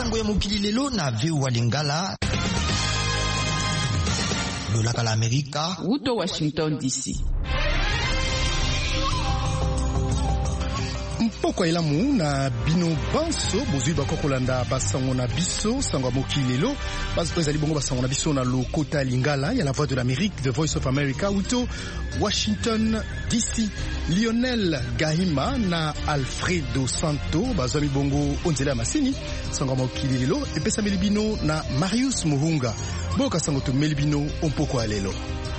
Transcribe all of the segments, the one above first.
sango ya mokili lelo na VOA Lingala. Lolaka la Amerika. Uto Washington DC. Mpoko elamu na bino banso bozui bakokolanda basango na biso sango mokili lelo bazo ezali bongo basango na biso na lokota Lingala ya la voix de l'Amérique, the voice of America, uto Washington DC. Lionel Gahima na Alfredo Santo bazo bongo onzela masini sango mokili lelo epesa melibino na Marius Muhunga boka sango to melibino mpoko alelo.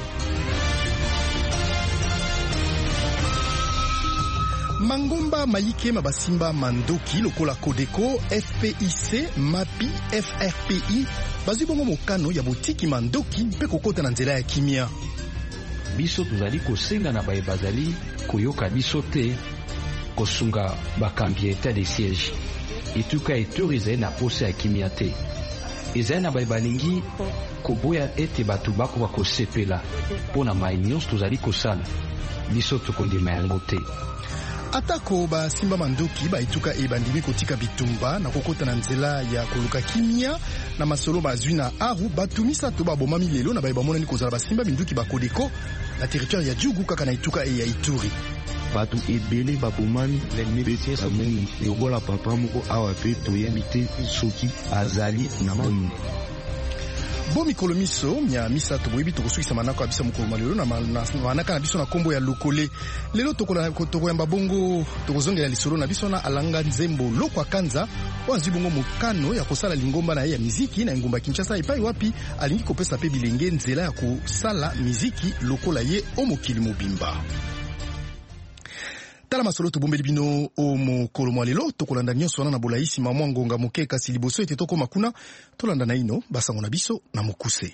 Mangomba Maïke Mabasimba Mandoki lokola Kodeko FPIC MAPI FRPI bazi bongo mokano ya botiki Mandoki mpe kokota na nzela ya kimia. Biso tuzali kosenga na baye bazali koyoka biso te kosunga bakambi état de siège etuka autorize na pose ya kimia te. Ezali na baye balingi koboya ete bato bako bakosepela mpona maunions tuzali kosala biso tokondima yango te. Atako ba Simba Mandoki ba ituka ebandimi kotika bitumba na kokota na nzela ya koluka kimia na masolo bazwi na aru batumisa to baboma milelo na bayibamona ni kozala ba Simba Mandoki ba Kodeko na territoire ya Djugu kaka na ituka ya Ituri. Batu ebele babomani beti samuni yobola papa moko awa pe toyemite soki azali na moni. Bo mikolo miso nya misa to boyebi to kosukisa manako abisa mukolo malelo na manaka na biso na kombo ya lokole lelo tokola kotokoyamba bongo tokozongela lisolo na biso na alanga nzembo lokwa kanza wanzi bongo mokano ya kosala lingomba na ya muziki na ngumba Kinshasa epai wapi alingi kopesa pe bilenge nzela ya kosala muziki lokola ye omokili mobimba. Tala masolo to bombeli bino o mokolo mwalelo tokolanda nyonso wana na bolaisi mamwa ngonga moke kasi liboso ete toko makuna tolanda na ino basango na biso na mokuse.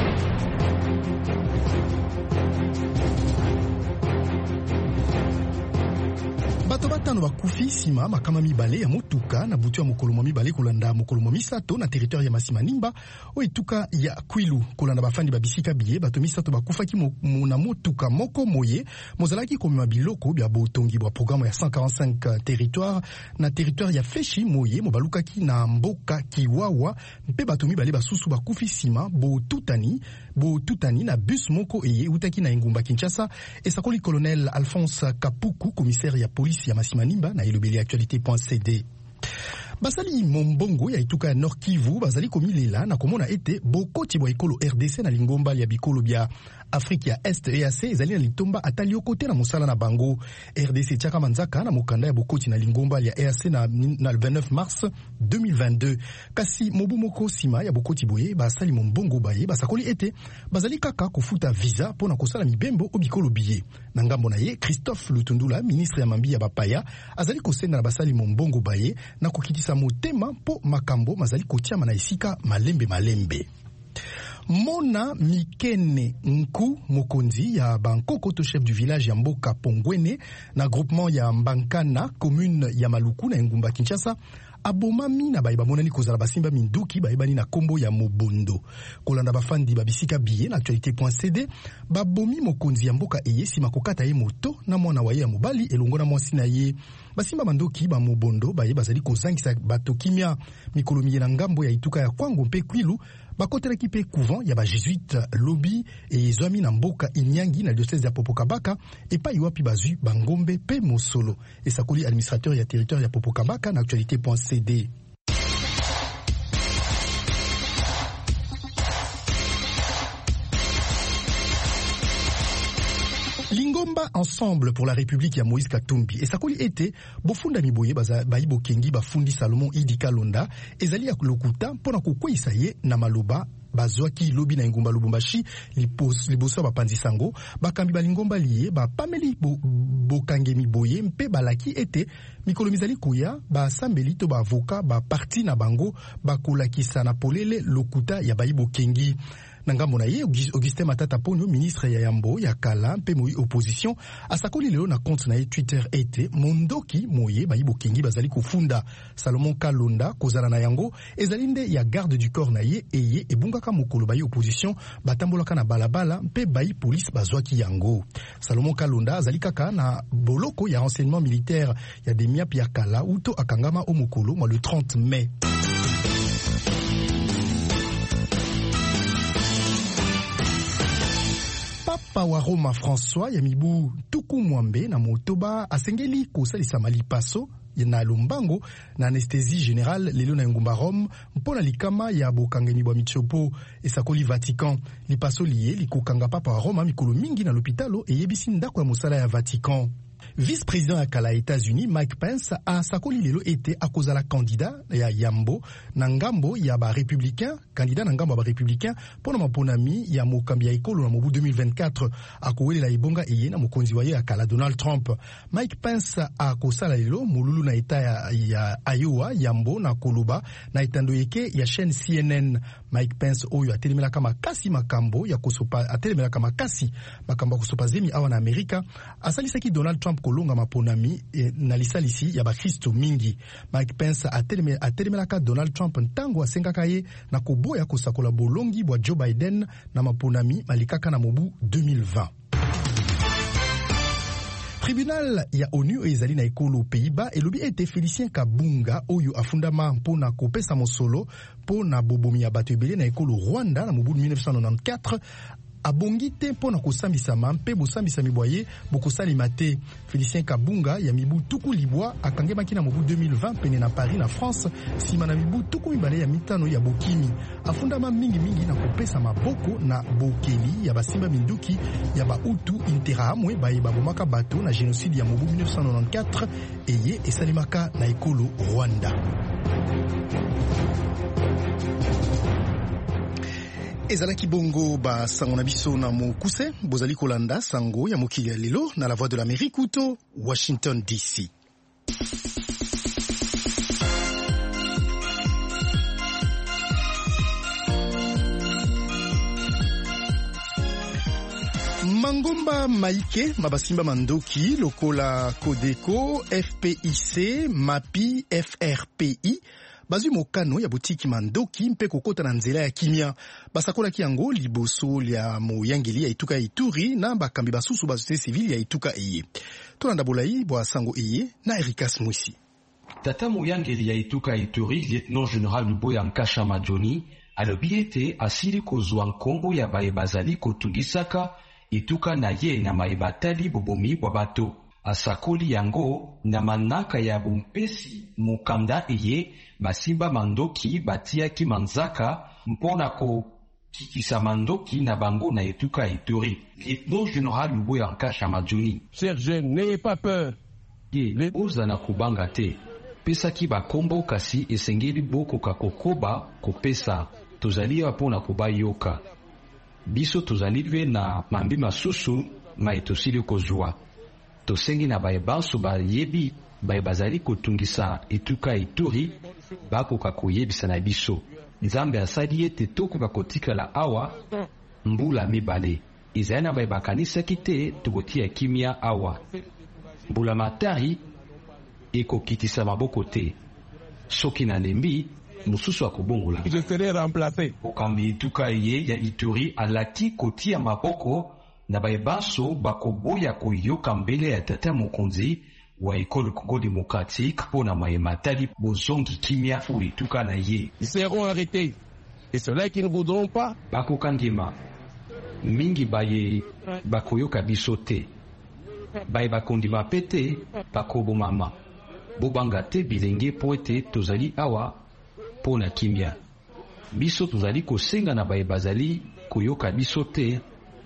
Bato batano bakufi sima makama mibale ya motuka na butu ya mokolo mwa mibale kolanda mokolo mwa misato na territoire ya Masima Nimba o etuka ya Kwilu kolanda bafandi babisika biye bato misato bakufaki na motuka moko moye mozalaki komema biloko bya botongi bwa programme ya 145 territoire na territoire ya Feshi moye mobalukaki na mboka Kiwawa mpe bato mibale basusu bakufi sima botutani na bus moko eye utaki na engumba Kinshasa esakoli colonel Alphonse Kapuku commissaire ya police ya Masima Nimba na elobeli actualité.cd. Basali mombongo ya ituka ya Nord Kivu bazali komilela na komona ete bokoti bwa ekolo RDC na lingomba ya bikolo bya Afrique ya Est EAC ezali na litomba atali okote na musala na bango. RDC chaka manzaka na mokanda ya bokoti na lingomba ya EAC na 29 mars 2022. Kasi mobu moko sima ya bokoti boye basali mombongo baye basakoli ete bazali kaka kufuta visa pona kosala mibembo obikolo biye. Na ngambo na ye Christophe Lutundula ministre ya mambi ya bapaya azali kosenga na basali mombongo baye na kokitisa motema po makambo mazali kotiama na esika malembe. Mona Mikene Nku mokonzi ya Bankoko to chef du village ya Mboka Pongwene na groupement ya Mbankana commune ya Maluku na ngumba Kinshasa abomami na bayiba monani kozala basimba minduki bayibani na kombo ya Mobondo kolanda bafandi babisika biye na actualité.cd babomi mokonzi ya mboka eye sima kokata ye moto na mwana waye ya mobali elongo na mwasi na ye basimba mandoki ba Mobondo baye bazali kozangisa bato kimia mikolomi na ngambo ya ituka ya Kwango mpe Kwilu bakotelaki pe couvent ya ba jésuite lobby e zwami na mboka Inyangi na diocèse ya Popokabaka epai wapi bazui bangombe pe Mosolo esakoli administrateur ya territoire ya Popokabaka na actualité.cd. Lingomba ensemble pour la République ya Moïse Katumbi esakoli ete bofunda miboye bayibo kengi bafundi Salomon Idi Kalonda ezali ya lokuta mpona kokwisa ye na maloba bazwaki lobi na ngumba Lubumbashi liboso bapanzi sango bakambi balingomba liye bapameli bokange miboye mpe balaki ete mikolo mizali koya basambeli to bavoka baparti na bango bakolakisa na polele lokuta ya bayibo kengi. Nangambo na ye Augustin Matata Ponyo ministre ya Yambo ya Kala mpe moi opposition asakoli lelo na compte na ye Twitter ete mondoki moye bayibo kengi bazali kofunda Salomon Kalonda kozala na yango ezali nde ya garde du corps na ye eye ebungaka mokolo bayi opposition batambolaka na balabala mpe bayi police bazwaki yango. Salomon Kalonda azali kaka na boloko ya renseignement militaire ya Demiap ya Kala uto akangama o mokolo le 30 mai. Awa Roma François ya mibu tuku mwambe na motoba asengeli kosalisa malipaso na lombango na anesthésie générale lelo na ngumba Rome mpona likama ya bokangemi bwa mitsopo esakoli Vatican lipaso liye likokanga papa wa Roma mikolo mingi na l'hôpitalo eyebisi ndako ya mosala ya Vatican. Vice-président ya kala États-Unis Mike Pence asakoli lelo ete akozala candidat ya yambo na ngambo ya ba républicain candidat na ngambo ya ba républicain pona maponami ya mokambi ya ekolo na mobu 2024 akowelela ibonga eye na mokonzi wa ye ya kala Donald Trump. Mike Pence akosala lelo mululu na eta ya Iowa yambo na koloba na etando yeke ya chaîne CNN. Mike Pence oyo atelemelaka makasi makambo ya kosopa atelemelaka makasi makambo ya kosopa zemi awa na Amerika asalisaki Donald Trump kolonga maponami na lisalisi ya bakristo mingi. Mike Pence atelemelaka Donald Trump ntango asengaka ye na koboya kosakola bolongi bwa Joe Biden na maponami malikaka na mobu 2020. Tribunal ya ONU ezali na ekolo Pays-Bas elobi ete Félicien Kabunga oyo afundama mpona kopesa mosolo mpona bobomi ya bato ebele na ekolo Rwanda na mobu 1994 abongi te mpona kosambisama mpe bosambisami bwaye bokosalema te. Félicien Kabunga ya mibu tuku libwa akangemaki na mobu 2020 pene na Paris na France nsima na mibu tuku mibale ya mitano ya bokimi. Afundama mingi na kopesa maboko na bokeli ya basimba minduki ya bautu interahamwe baye babomaka bato na génocide ya mobu 1994 eye esalemaka na ekolo Rwanda. Ezalaki bongo ba sango na biso na mokuse bozali kolanda sango ya mokili ya lelo na la voix de l'Amérique uto Washington DC. Mangomba Maike mabasimba mandoki lokola Codeco, FPIC, MAPI, FRPI bazwi mokano ya botiki mandoki mpe kokota na nzela ya kimia basakolaki yango liboso ya moyangeli ya etuka ya Ituri na bakambi basusu ba société civile ya etuka eye. Tolanda bolai bwa sango eye na Erikas Mwisi. Tata moyangeli ya etuka ya Ituri lieutenant général Luboya Nkasha Majoni alobi ete asili kozwa nkombo ya baye bazali kotungisaka etuka na ye na mayebatali bobomi bwa bato. Asakoli yango na manaka ya bumpesi mukanda eye basimba mandoki batiaki manzaka mpona ko kikisa mandoki na bango na etuka Ituri. Lieutenant général Luboya Nkasha Majoni. Cher jeune, n'ayez pas peur. Ye oza na kubanga te. Pesaki bakombo kasi esengeli boko kakokoba kopesa. Tozali apona kubayoka. Biso tozali lwe na mambi masusu maetosili kozwa. Tosengi na baye banso bayebi baye bazali kotungisa etuka Ituri bakoka koyebisa na biso. Nzambe asali ete tokoka kotikala awa mbula mibale. Izali na baye bakanisaki te tokotia kimia awa. Mbula matari ekokitisa maboko te. Soki na lembi mususu akobongola. Je serai remplacé. Okambi etuka ye ya Ituri alaki kotia maboko na baye baso bakoboya koyoka mbele ya tata mokonzi wa ekolo Congo démocratique pona maye matali bozongi kimia fu etuka na ye. Ils seront arrêtés. Et ceux-là qui ne voudront pas bakokangima mingi baye bakoyoka biso te. Baye bakondima pete bakobomama. Bobanga te bilenge po ete tozali awa pona kimia. Biso tozali kosenga na baye bazali koyoka biso te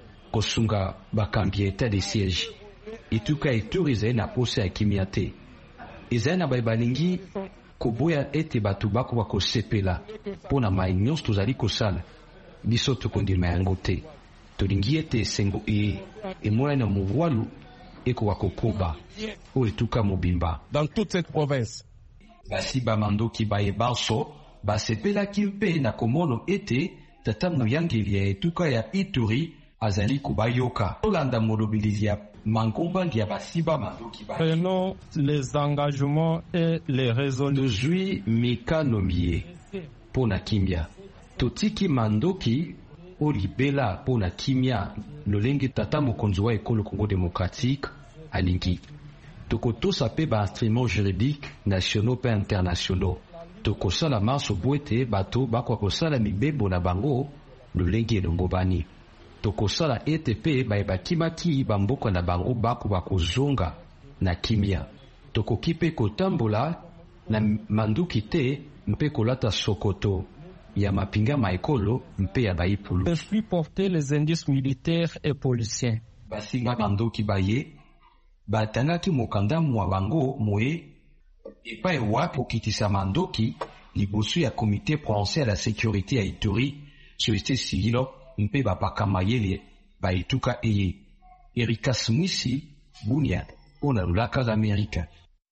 kosunga bakambi état de siège. Etuka Ituri ezali na posa ya kimia te. Ezali na baye balingi koboya ete bato bakoka kosepela mpona mai nyonso tozali kosala. Biso tokondima yango te. Tolingi ete esengo emonani na movalu ekoka kokoba o etuka mobimba. dans toute cette province. Basi bamandoki baye banso basepelaki mpe na komono ete tata moyangeli ya etuka ya Ituri azali kubayoka. Tolanda molobeli ya Mangomba ya basiba mandoki baye. Prenons les engagements et les résolutions. Tozwi mikanomie pona kimia. Totiki mandoki olibela pona kimia lolenge tata mokonzi wa ekolo Congo démocratique alingi. Tokotosa pe ba instruments juridiques nationaux pe internationaux. Tokosala marche boete bato bakwa kosala mibebo na bango lolenge elongo bani. tokosala ETP bayebakimaki bamboka na bango bako bakozonga na kimia. Tokoki mpe kotambola na manduki te mpe kolata sokoto ya mapinga maekolo mpe ya baipulu. Je suis porté les indices militaires et policiers. Basinga manduki baye batangaki mokanda mwa bango moye epai wapi okitisa manduki liboso ya Comité Français à la Sécurité ya Ituri, société civile mpe bapaka mayele baituka eye. Erika Smisi, Bunia, ona lulaka za Amerika.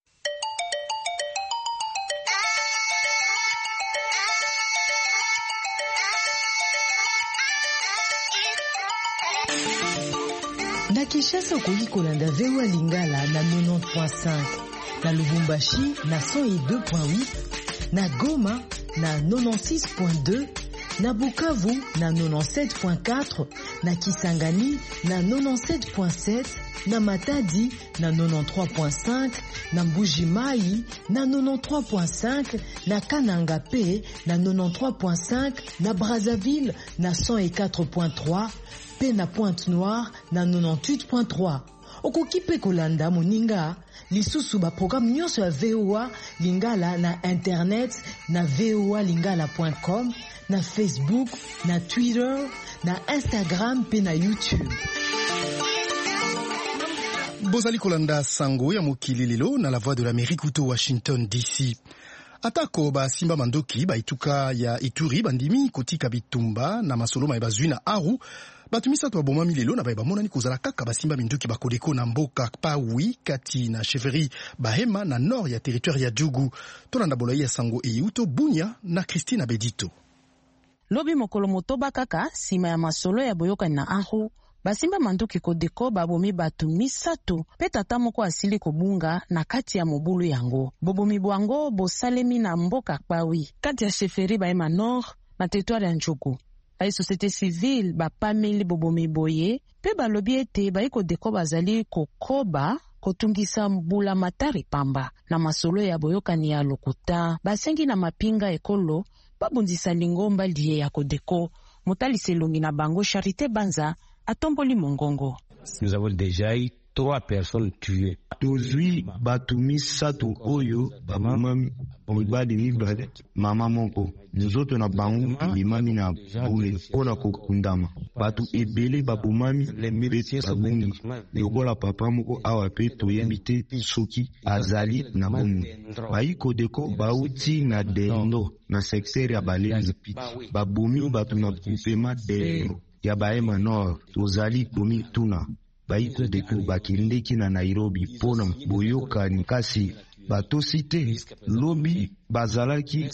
Na Kinshasa okoki kolanda VOA Lingala na 90.5, na Lubumbashi na 102.8, na Goma na 96.2, na Bukavu na 97.4, na Kisangani na 97.7, na Matadi na 93.5, na Mbuji-Mayi na 93.5, na Kananga P na 93.5, na Brazzaville na 104.3, pe na Pointe-Noire na 98.3. Okoki pe kolanda moninga lisusu ba programme nyonso ya VOA Lingala na internet na voalingala.com, na Facebook, na Twitter, na Instagram pe na YouTube. Bozali kolanda sango ya mokili lelo na la voix de l'Amérique uto Washington DC. Atako ba simba mandoki ba ituka ya Ituri bandimi kotika bitumba na masoloma ya bazwi na Aru. Batu misatu babomami lelo na bamonani kozala kaka basimba minduki bakodeko na mboka Pawi kati na chefferie Bahema na nord ya territoire ya Djougou. Tolanda bolai ya sango eyuto Bunya na Christine Abedito. Lobi mokolo motoba kaka sima ya masolo ya boyoka na Aru, basimba manduki kodeko babomi batu misatu pe tata moko asili kobunga na kati ya mobulu yango. Bobomi bwango bosalemi na mboka Pawi kati ya chefferie Bahema nord na territoire ya Djougou. Ay société civile bapameli bobomi boye pe balobi ete baiko deko bazali kokoba kotungisa mbula matari pamba na masolo ya boyokani ya lokuta basengi na mapinga ekolo babundisa lingomba liye ya kodeko motali selongi na bango Charité Banza atomboli mongongo. Nous avons déjà eu 3 personnes tuées. Tozwi batu misatu oyo babomami mibali mibale mama moko nzoto na bango bimami na bule mpona kokundama. Batu ebele babomami mpe babungi lokola papa moko awa pe toyebi te soki azali na bomu. Bayikodeko bauti na Dendo na secteur ya Balenzi babomi batu na groupement Dendo ya Bahema Nord. Tozali bomi tuna bayikodeko bakindeki na Nairobi pona boyokani kasi batosi te lobi bazalaki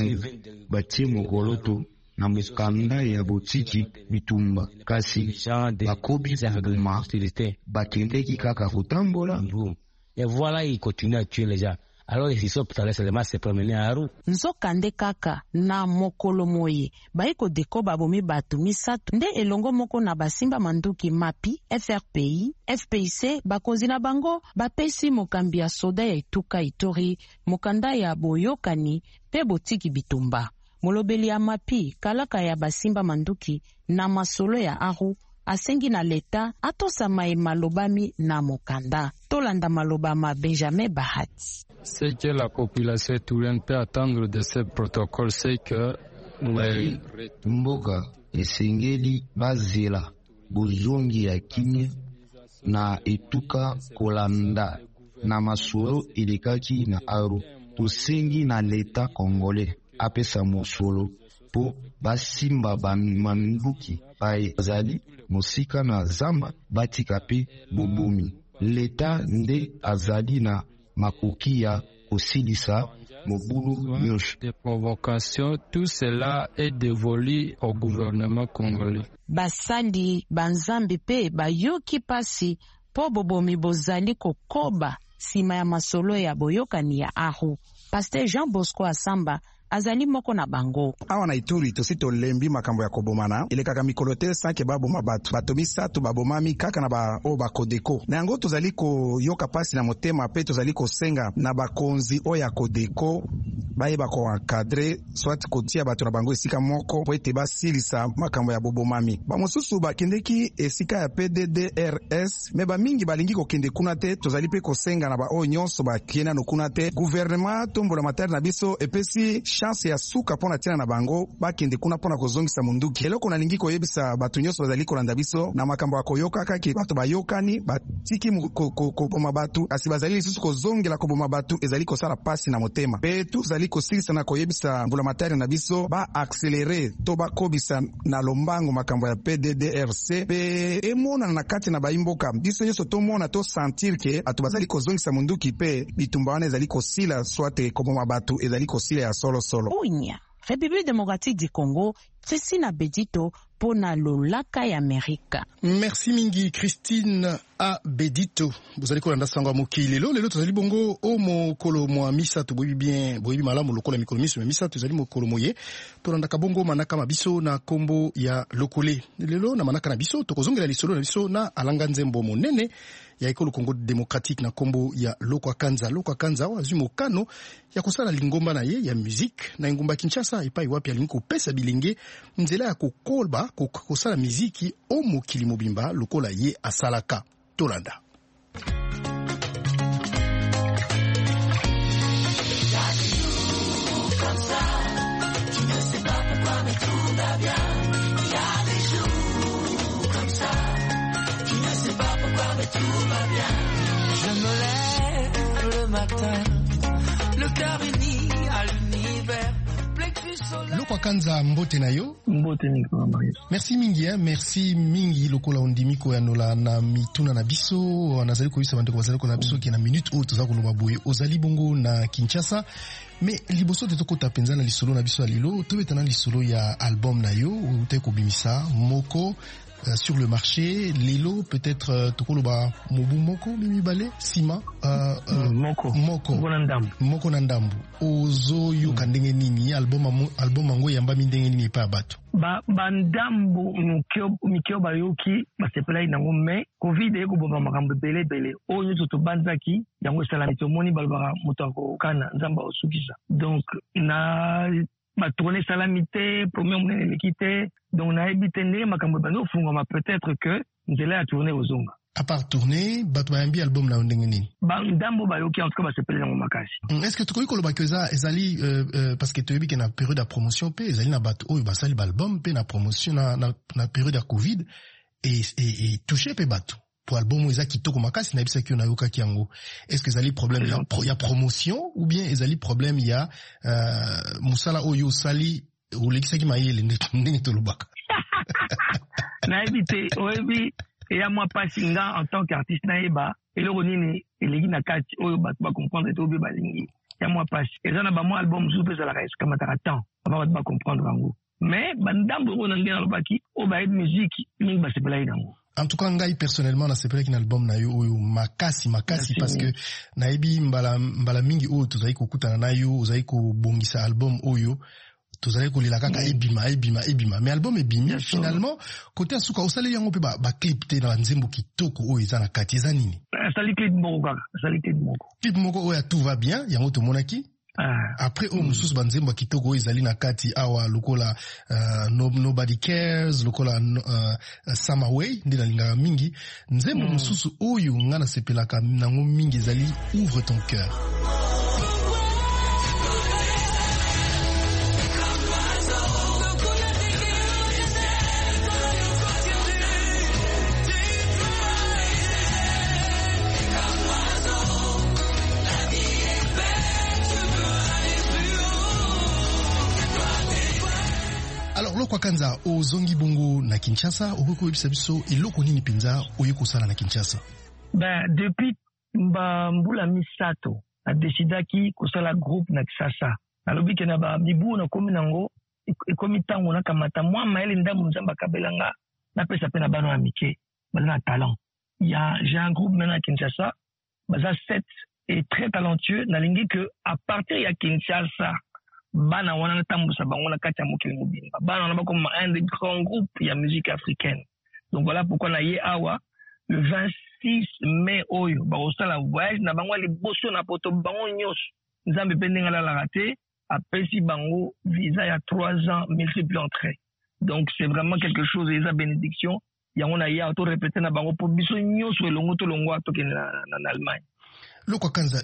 batie mokoloto na mokanda ya botiki bitumba kasi bakobi koboma bakendeki kaka kotambola. Et voilà, il continue à tuer les gens. Alors les histoires peut aller seulement se promener à Aru. Nzokande kaka na mokolo moye baiko deko babomi batu misatu nde elongo moko na basimba manduki MAPI, FRPI, FPIC bakonzi na bango bapesi mokambi ya soda ya ituka Ituri mokanda ya boyokani pe botiki bitumba. Molobeli ya MAPI kalaka ya basimba manduki na masolo ya Aru asengi na leta atosama malobami na mokanda. Tolanda malobama Benjamin Bahati. Ce que la population tourienne peut attendre de ce protocole, c'est que les mboka esengeli bazela bozongi ya kimia na etuka kolanda na masolo elekaki na Aru. Tosengi na leta congolais apesa mosolo po basimba bamanduki bazali mosika na zamba batika pe bobomi. Leta nde azali na makoki ya kosilisa mobulu nyosho. Des provocations, tout cela est dévolu au gouvernement congolais. Basali banzambi pe bayoki pasi po bobomi bozali kokoba sima ya masolo ya boyokani ya Aru. Pasteur Jean Bosco Asamba azali moko na bango. Awa na Ituri tosi tolembi makambo ya kobomana elekaka mikolo te sanke baboma bato misato babomami kaka na ba o bakodeko na yango tozali koyoka pasi na motema pe tozali kosenga na bakonzi oyo ya kodeko bayeba ko encadrer soit kotia bato na bango esika moko po ete basilisa makambo ya bobomami. Bamosusu bakendeki esika ya PDDRS me bamingi balingi kokende kuna te. Tozali pe kosenga na ba oyo nyonso bakiena no kuna te. Gouvernement tombola matari na biso epesi chance ya suka pona tina na bango bakende kuna pona kozongisa munduki. Eloko nalingi koyebisa bato nyonso bazali kolanda biso na makambo ya koyoka kaki bato bayokani batiki koboma batu asi bazali lisusu kozongela koboma batu ezali kosala pasi na motema pe tozali kosilisa na koyebisa mbula matari na biso ba accelerer to bakobisa na lombango makambo ya PDDRC pe emona na kati na baimboka biso nyonso tomona to sentir ke atu bazali kozongisa munduki pe bitumba wana ezali kosila swate koboma batu ezali kosila ya solo Unya République démocratique du Congo, Christine Bedito pour na lolaka ya Amerika. Merci mingi Christine Bedito. Vous allez kolanda sangwa mokili lelo tozali bongo o mokolo mwa misato boyibi malamu lokola mikolo miso misato tozali mokolo moye tolanda kabongo manaka mabiso na kombo ya lokole lelo na manaka na biso tokozongela lisolo na biso na alanga nzembo monene ya ekolo Congo démocratique na kombo ya Lokwa Kanza wa zimo kano ya kosala lingomba na ye ya musique na ngumba Kinshasa epai wapi alingi kopesa bilenge nzela ya kokolba kosala muziki o mokili mobimba lokola ye asalaka tolanda. Je me lève le matin, le cœur uni à l'univers. Lokwa Kanza mbote na yo. Mbote ni kwa Mario. Merci mingi lokola ondimiko ya nola na mituna na biso anazali ko yisa bandeko bazali ko na biso ki na minute o toza ko loba boye ozali bongo na Kinshasa mais liboso te tokota penza na lisolo na biso alilo to betana lisolo ya album na yo ute ko bimisa moko sur le marché lelo peut-être tokoloba mobu moko mibale sima moko na ndambu ozo yuka ndenge nini album ango yamba ndenge nini pa bato ba ndambu mikyo bayoki basepela inango me covid eko bomba makambo bele oyo to banzaki yango sala tomoni balbara moto akokana nzamba osukisa donc na ma tournée salamité premier monene l'équité donc na ebitende makambo bano fungoma peut-être que nzela a tourner aux onga à part tourner bato bayambi album na ndenge nini ba ndambo bayoki en tout cas basepela ngo makasi est-ce que tu koloba que ça ezali parce que tu as vu que na période de promotion pe ezali na bato oyo basali ba album pe na promotion na période de covid et toucher pe bato pour album oyo eza kitoko makasi na bisa ki na yoka kiango est-ce que ezali problème ya promotion ou bien ezali problème ya musala oyo sali olekisaki mayele ndenge tolobaka na ebite oyebi ya mwa pasinga en tant qu'artiste na eba eloko nini eleki na kati oyo bato ba comprendre to be balingi ya mwa pasi eza na ba mwa album super za la reste comme ta temps avant bato ba comprendre ngo mais bandambo oyo ngena lobaki o ba ed musique mingi ba sepela idango. En tout cas, ngai personnellement, na sepelaki na album na yo oyo makasi parce que na ebi mbala mingi oyo tozali kokutana na yo ozali kobongisa album oyo tozali kolela kaka ebima mais album ebimi finalement côté asuka osali yango pe ba clip te na nzembo kitoko oyo eza na kati eza nini sali clip moko oyo tout va bien yango tomonaki. Après au mususu banzembo kitoko ezali na kati awa lokola Nobody Cares lokola Some Away ndina linga mingi nzembo mususu oyo ngana sepelaka nango mingi ezali Ouvre ton cœur. Lokwa Kanza ozongi bongo na Kinshasa okoko yebisa biso eloko nini penza oyeko sala na Kinshasa? Depuis mbula misato na decidaki kosala groupe na Kinshasa nalobi ke na ba bibu na komi nango ekomi tango na kamata mwa maele ndambu nzamba kabelanga na pesa pe na bano ya mike bazana talent j'ai un groupe maintenant à Kinshasa baza 7 et très talentueux nalingi que à partir ya Kinshasa bana wana na tambusa bango na kati ya mokili mobimba bana wana bakoma un des grands groupes ya musique africaine. Donc voilà pourquoi na ye awa le 26 mai oyo bakosala voyage na bango liboso na poto bango nyonso nzambe mpe ndenge alalaka te apesi bango visa ya 3 ans multiple entrée. Donc c'est vraiment quelque chose eza bénédiction yango na ye to répéter na bango po biso nyonso elongo to longwa tokende na Allemagne. Lokwa Kanza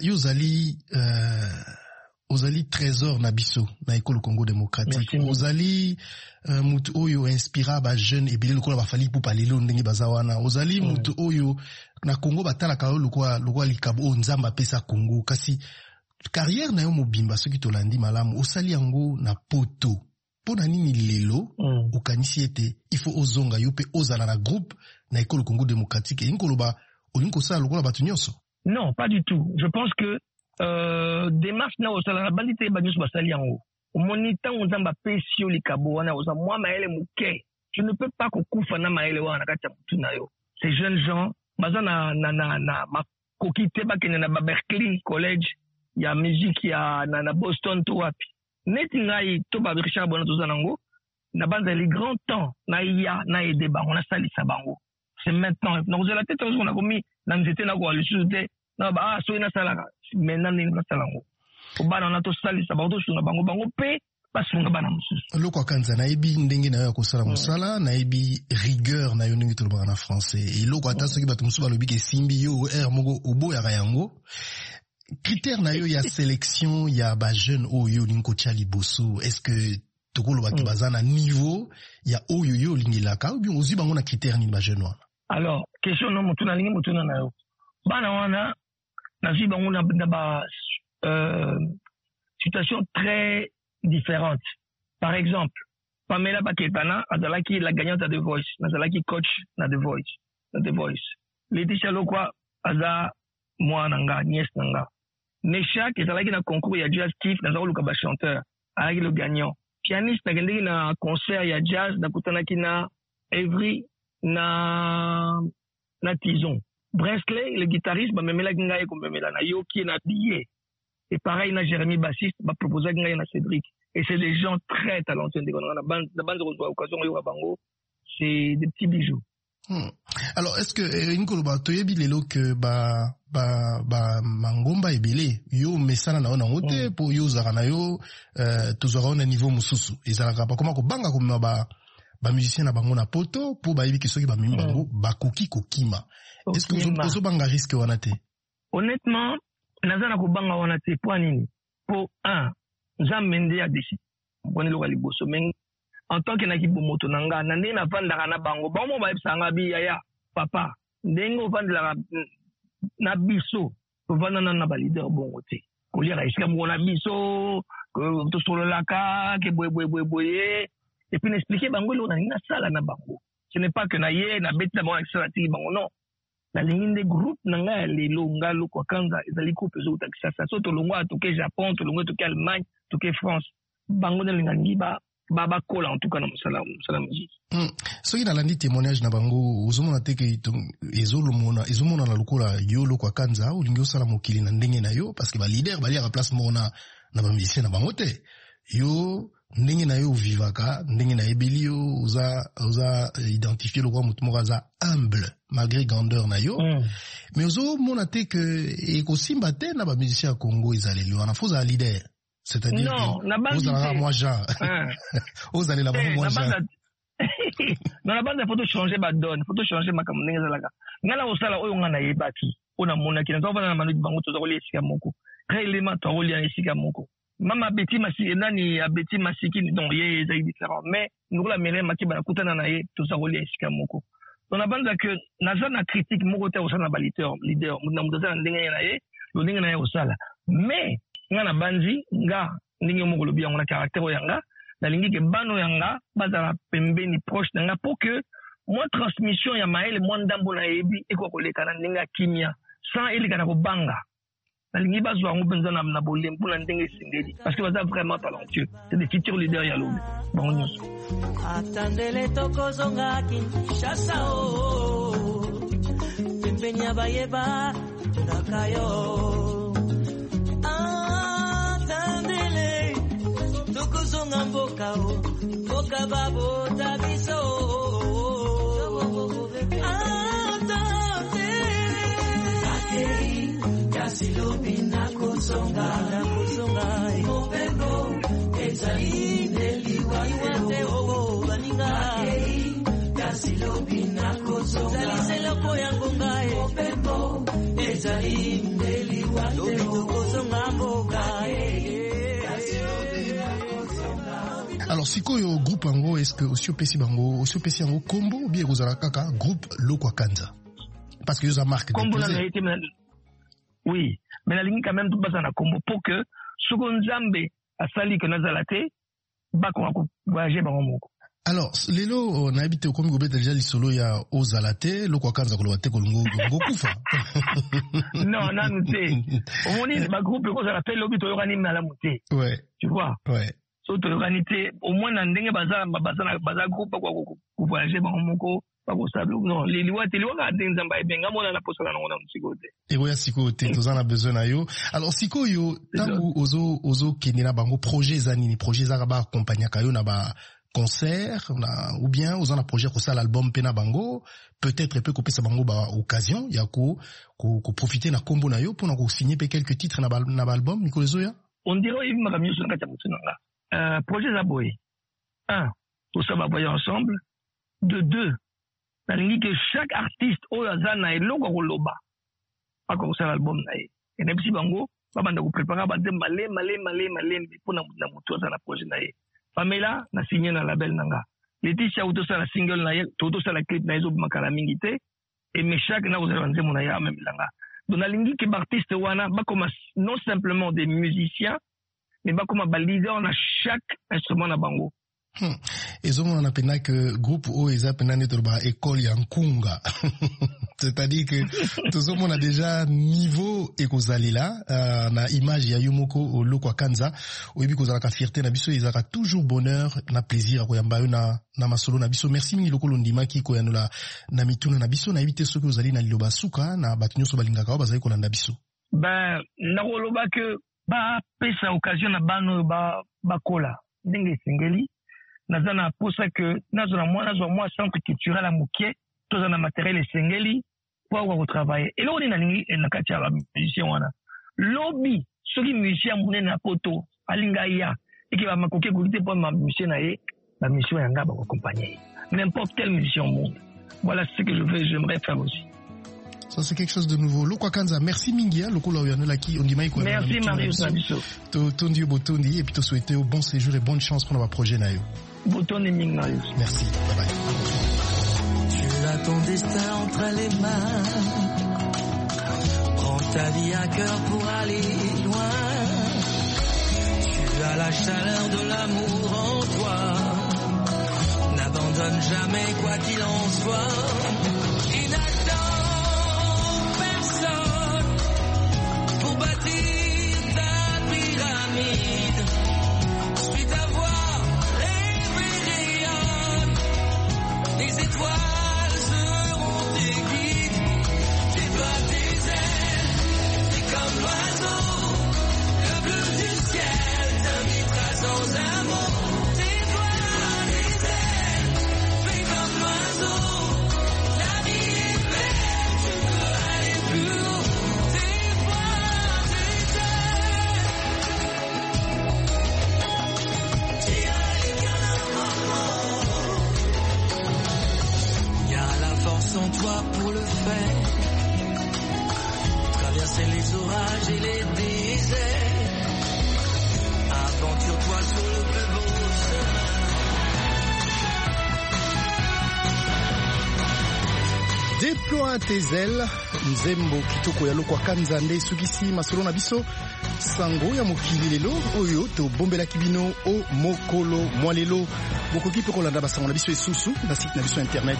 ozali trésor na biso na ekolo Congo démocratique. Ozali mutu oyo inspira ba jeune ebele lokola bafali pupa lelo ndenge bazawana. Ozali mutu oyo na Congo batalaka lokwa likabo nzamba pesa Congo kasi carrière na yo mobimba soki tolandi malamu osali yango na poto. Pona nini lelo okanisi ete il faut ozonga yo pe ozala na groupe na ekolo Congo démocratique et nkoloba olinko sala lokola batu nyonso? Non, pas du tout. Je pense que démarche na osala bandite ba nyonso basali yango. Omoni tango nzamba pesio likabo wana oza moi maele muke. Je ne peux pas kokufa na maele wana na kati ya mutu na yo. Ces jeunes gens baza na makokite bakende na Berkeley College ya musique ya na Boston to wapi. Neti ngai to ba Richard Bona to zanango na banda les grands temps na ya na ede bango na salisa bango. C'est maintenant. Donc la tête on a commis na nzete na ko alisude na ba so ina salaka maintenant ni na salango. Obana na to salisa bango to sunga bango pe basunga bana mususu. Lokwa Kanza na ebi ndenge na yo akosala musala na ebi rigueur na yo ndenge to ba na français. Et lokwa ata soki bato musu balobi ke simbi yo moko obo ya yango. Critère na yo ya sélection ya ba jeune oyo linko tchali bosso. Est-ce que tokolo ba bazana niveau ya oyo yo lingilaka ou bien ozi bango na critère ni ba jeune wana? Alors, question no mutuna lingi mutuna na yo. Bana wana na zi bango na ba situation très différente. Par exemple, Pamela Baketana azalaki la gagnante à The Voice, azalaki coach na The Voice. Letitia Lokwa aza moi nanga nièce nanga. Neshak ezalaki na concours ya jazz Kif na zalo ba chanteur, avec le gagnant. Pianiste nagendeki na concert ya jazz na kutanaki na Evry na Tison. Bresley le guitariste ba memela ngai ko memela na Yoki na Billet. Et pareil na Jérémy bassiste ba proposer ngai na Cédric. Et c'est des gens très talentueux na bande de occasion yo bango, c'est des petits bijoux. Alors est-ce que Nkoloba toyebi lelo que ba mangomba ebele yo mesana na ona ngote po yo zara na yo tozora na niveau mususu ezalaka pa koma ko banga ko ba musicien na bango na poto po ba yebi ki soki ba mimi bango ba koki kokima. Est-ce que vous poso banga risque wana te? Honnêtement nazana ko banga wana te po nini? Po Nzambe a décidé. Boni lo liboso men en tant que nakibo moto nanga na ndenge na vandaka na bango bango ba ebisanga bi ya papa ndenge ovandela na biso ovanda na ba leader bongo te kolia isika mo na biso to solo laka ke boye et puis n'expliquer bango lo na nina sala na bango. Ce n'est pas que na ye na beta bango extra bango non. La ligne des groupes nanga les longa lo kwa Kanza ezali coupe zo taxasa so to longwa to ke Japon to longwa to ke Allemagne to ke France bango na lingangi baba kola en tout cas na musala musique. Soki na landi témoignage na bango ozomona te ke ezomona na lokola yo lo kwa Kanza olingi osala mokili na ndenge na yo parce que ba leader bali ya place mona na ba musicien na bango te yo ndenge na yo vivaka ndenge na ebeli yo oza identifier le roi mutu moko aza humble malgré grandeur na yo mais ozomona te ke ekosimba te na ba musicien ya Congo ezaleli wana fo za leader. C'est-à-dire que vous avez moi Jean. Vous allez là-bas moi Jean. Dans la base, il faut changer ma donne, il faut changer ma caméra là. Ngala osala oyo ngana yebaki. Ona mona kina to bana manu bango to zoli esika moko. Réellement to zoli esika moko. Mama beti masi nani abeti masiki donc ye est différent mais nous la mele maki bana kutana na ye to zoli esika moko. On a bande que nazana critique moko te osala ba leader na mutazana ndenge na ye, lo ndenge na ye osala. Mais ngana banzi nga ndenge moko lobi yango na caractère yanga na lingi ke bano yanga bazala pembeni proche nga pour que moi transmission ya maele moi ndambo na yebi eko koleka na ndenge kimia sans elika na kobanga na lingi bazwa ngo benza na bolembo na ndenge singeli parce que baza vraiment talentueux c'est des futurs leaders ya lobi bon nyonso atandele tokozonga Kinshasa pembeni abayeba tunakayo mboka babota biso atante akei kasi lobi nakozonga mopembo ezali neliwa te baninga akei kasi lobi nakozonga ezali seloko yango ngai mopembo ezali neliwa te tokozonga mboka Alors sikoyo groupe yango est-ce que aussi opesi yango kombo ou bien kozala kaka groupe Lokwa Kanza parce que yoza marque kombo na été oui mais la ligne quand même tout basa na kombo pour que soko nzambe asali que nazala te bako ko voyager bango moko. Alors lelo na habité komi ko beta déjà lisolo ya ozalate Lokwa Kanza ko te ko ngo kufa non non te au moni ba groupe ko zala pe lobi to yorani na la muté ouais tu vois ouais so to yorani au moins na ndenge baza groupe ko voyager bango moko pas possible non les liwa ka nzamba ebenga mona na posala na ngona msikote et ouais sikote tozana besoin na yo alors sikoyo tangu ozo kenela bango projet zanini projet za ba accompagner kayo na ba concert ou bien aux en a projet ko sala album pena bango peut-être peut couper sa bango ba occasion ya ko profiter na kombo na yo pour na ko signer pe quelques titres na album Nikolo ya on dirait il m'a mieux sur kata mutuna projet za boy 1 pour ça va voyager ensemble de 2 na lingi que chaque artiste oyo azana eloko ko loba pa ko sala album na ye et même si bango ba banda ko préparer ba dem malé pour na mutu za na projet na ye Pamela na signé na label nanga. Leticia auto sa la single na ye, auto sa la clip na yezo makala mingi te et Meshak na ozalanze mona ya même langa. Donc na lingi ke artiste wana ba comme non simplement des musiciens mais ba comme ba leader na chaque instrument na bango. Et on a pena que groupe O eza pena neto ba école ya nkunga. C'est-à-dire que tout le monde a déjà niveau ekozali là na image ya Yomoko Lokwa Kanza oyebi kozala ka fierté na biso ezaka toujours bonheur na plaisir ko yamba yo na masolo na biso. Merci mingi lokolo ndima ki ko yanola na mituna na biso na éviter ce que ozali na liloba suka na batinyo so balingaka ba bazali kolanda biso. Ben na koloba que ba pesa occasion na bano ba kola ndenge singeli nazana posa que nazona moi centre culturel à Mukie tozana matériel esengeli pour retravailler et là on est na kati ya musicien wana lobby soki musicien munene na poto alinga ya et qui va makoke kulite pour ma musicien na ye ba mission yanga ba accompagner n'importe quel musicien au monde. Voilà ce que j'aimerais faire aussi. Ça c'est quelque chose de nouveau. Lokwa Kanza, merci Mingia, lokolo oyanola ki ondimai ko. Merci Marius Nabiso. Tondi botondi et puis te souhaiter au bon séjour et bonne chance pour notre projet na yo. Botondi Ming Marius. Merci. Bye bye. Tu as ton destin entre les mains. Prends ta vie à cœur pour aller loin. Tu as la chaleur de l'amour en toi. N'abandonne jamais quoi qu'il en soit. Pour bâtir ta pyramide, suis ta voix, rêve et rayonne. Les étoiles seront tes guides. Déploie tes ailes, t'es comme l'oiseau. Le bleu du ciel t'invitera sans un mot. Déploie tes ailes, fais comme l'oiseau. La vie est belle, tu peux aller plus haut. En toi pour le faire, traverser les orages et les déserts, aventure-toi sur le plus beau chemin. Déploie tes ailes, nzembo kitoko ya Lokwa Kanza nde sukisi masolo na biso sango ya mokili lelo oyo to bombela kibino o mokolo mwalelo bokoki pe kolanda basango na biso esusu na site na biso internet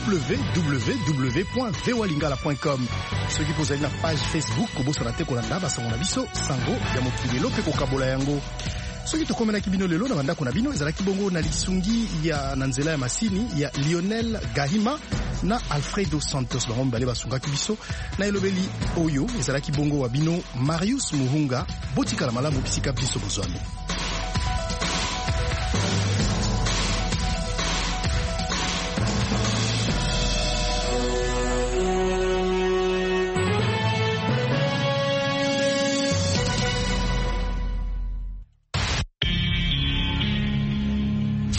www.vowalingala.com soki pozali na page Facebook kobosana te kolanda basango na biso sango ya mokili lelo pe kokabola yango soki tokomelaki bino lelo na bandako na bino ezalaki bongo na lisungi ya na nzela ya masini ya Lionel Gahima na Alfredo Santos bango mibale basungaki biso na elobeli oyo ezalaki bongo wa bino Marius Muhunga botikala malamu bisika biso bozwami.